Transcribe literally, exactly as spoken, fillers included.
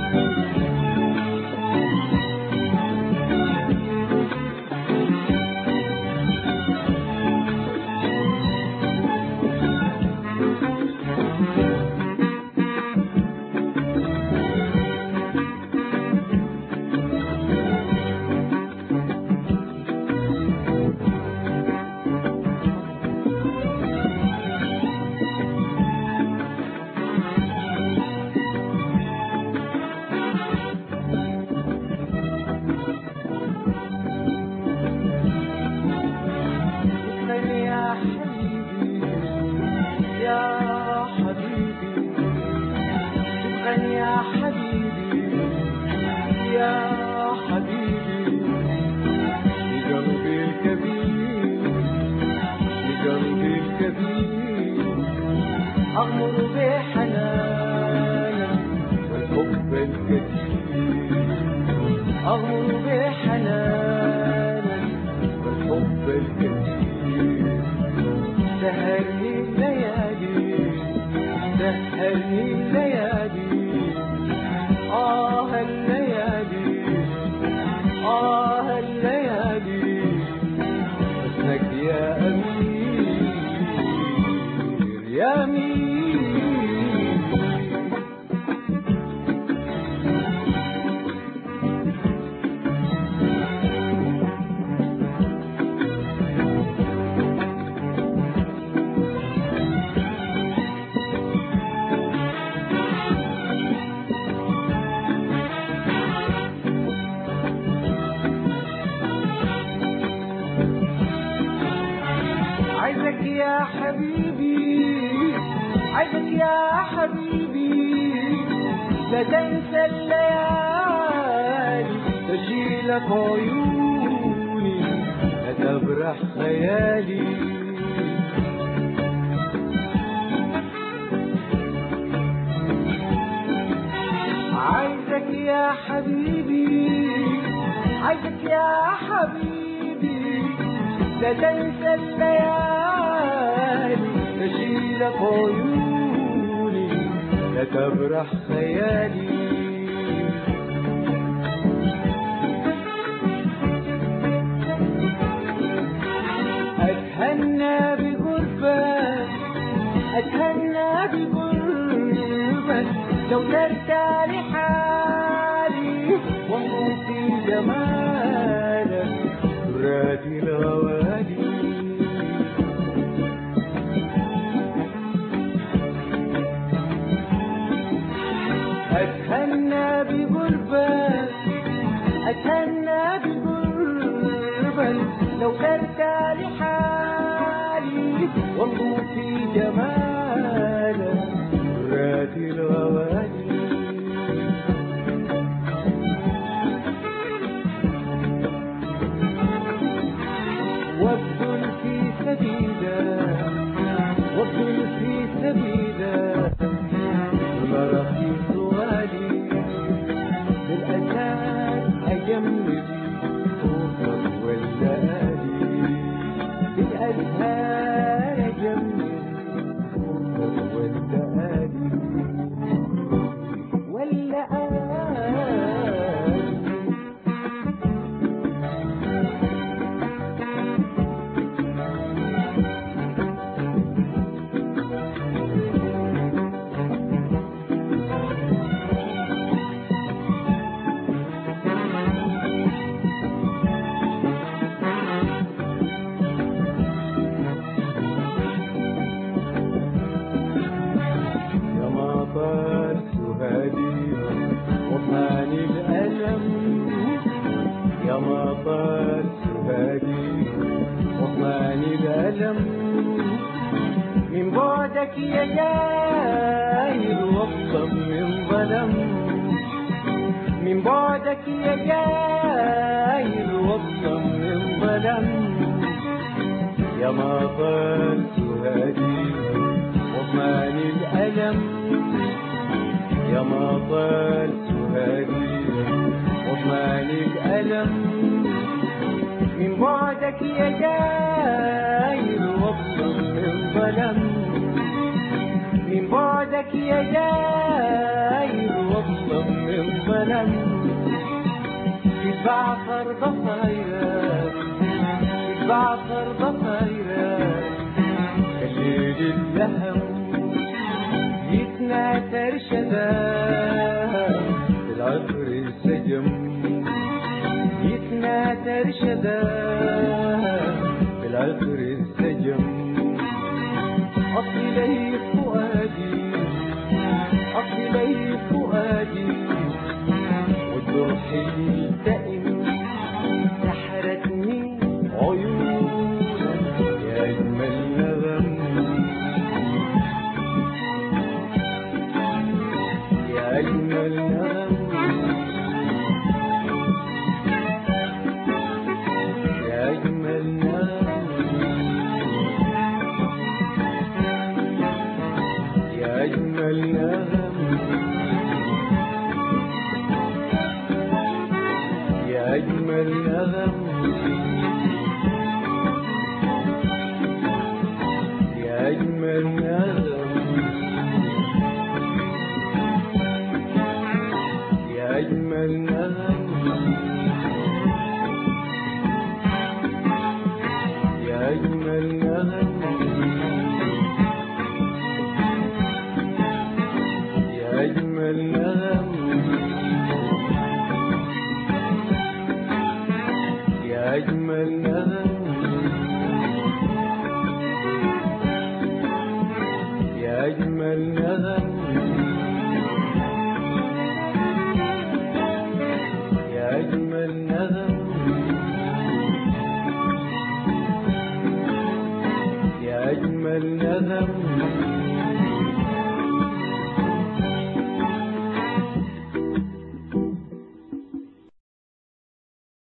يا حبيبي يا حبيبي لقلبي الكبير لقلبي الكبير أغمر بحنانك والحب الكثير أغمر بحنانك والحب الكثير سهرني الليالي سهرني الليالي آه الليالي آه الليالي حسنك يا أمير يا أمير عايزك يا حبيبي عايزك يا حبيبي لا تنسى الليالي تشيلك عيوني لا تبرح خيالي عايزك يا حبيبي عايزك يا حبيبي لا تنسى الليالي تشيلك عيوني لا تبرح خيالي أتهنى بغربك أتهنى بغربك لو ترتاح لحالي وانظر في جمالك راتي الغوالي أتهنى بغربك أتهنى بغربك لو ترتاح لحالي وانظر في جمالك راتي الغوالي وابذل في سبيلك وابذل في سبيلك مرخي سؤالي بالأساس أجمل صوتك والليالي بالأزهار أجمل صوتك والليالي والليالي طال سهادي وطاني الألم يا ما طال سهادي وطاني الألم من بعدك يا جاير وابطم من ظلم من بعدك يا جاير وابطم من ظلم يا ما طال سهادي وطاني الألم يا ما طال سهادي وطماني الألم من بعدك يا جاير وابطم من ظلم من بعدك يا جاير وابطم من وبلم يتبعثر ضفايرك يتبعثر ضفايرك الليل اللهم يتناثر شذاك